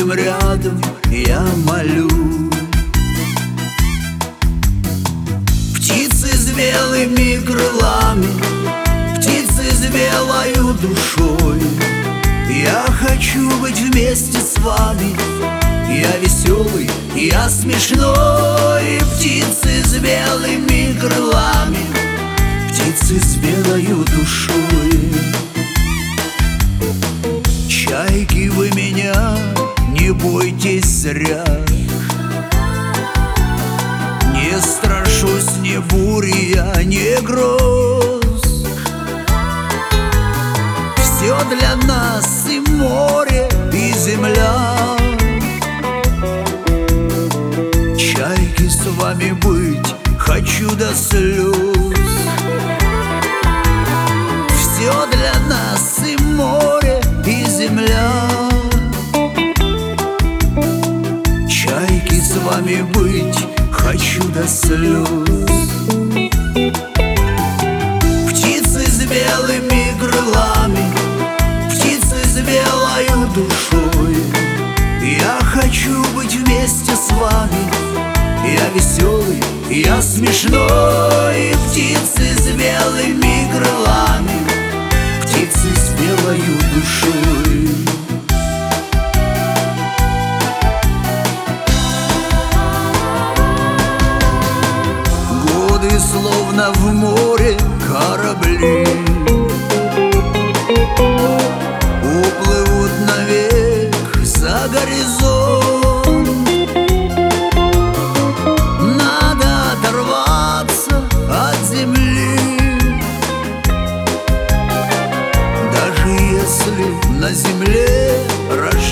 будем рядом, я молю. Птицы с белыми крылами, птицы с белою душой, я хочу быть вместе с вами. Я веселый, я смешной. Птицы с белыми крылами, птицы с белою душой. Чайки, вы меня не бойтесь зря. Не страшусь ни бури, я ни гроз. Все для нас и море, и земля. Чайки, с вами быть хочу до слез. Все для нас и море, и земля. Чайки, с вами быть хочу до слез. Птицы с белыми крылами, птицы с белою душой, я хочу быть вместе с вами. Я веселый, я смешной. Птицы с белыми крылами, птицы с белою душой. Годы словно в море корабли, уплывут навек за горизонт. Надо оторваться от земли, даже если на земле рожден.